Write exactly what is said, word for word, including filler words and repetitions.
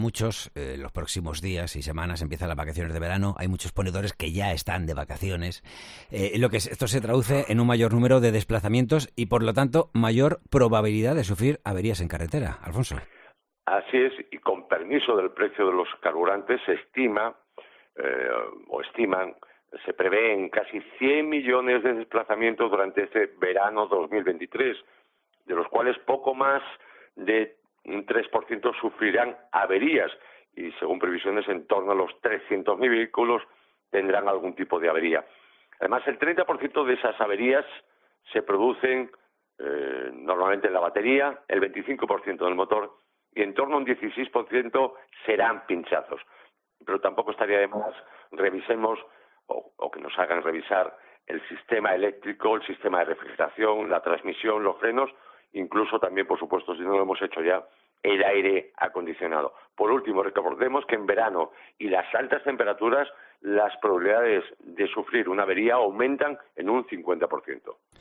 Muchos, eh, los próximos días y semanas empiezan las vacaciones de verano, hay muchos ponedores que ya están de vacaciones, eh, lo que es, esto se traduce en un mayor número de desplazamientos y por lo tanto mayor probabilidad de sufrir averías en carretera. Alfonso. Así es, y con permiso del precio de los carburantes se estima, eh, o estiman, se prevén casi cien millones de desplazamientos durante este verano dos mil veintitrés, de los cuales poco más de un tres por ciento sufrirán averías y según previsiones en torno a los trescientos mil vehículos tendrán algún tipo de avería. Además, el treinta por ciento de esas averías se producen eh, normalmente en la batería, el veinticinco por ciento en el motor y en torno a un dieciséis por ciento serán pinchazos. Pero tampoco estaría de más revisemos o, o que nos hagan revisar el sistema eléctrico, el sistema de refrigeración, la transmisión, los frenos, incluso también, por supuesto, si no lo hemos hecho ya, el aire acondicionado. Por último, recordemos que en verano y las altas temperaturas las probabilidades de sufrir una avería aumentan en un cincuenta por ciento.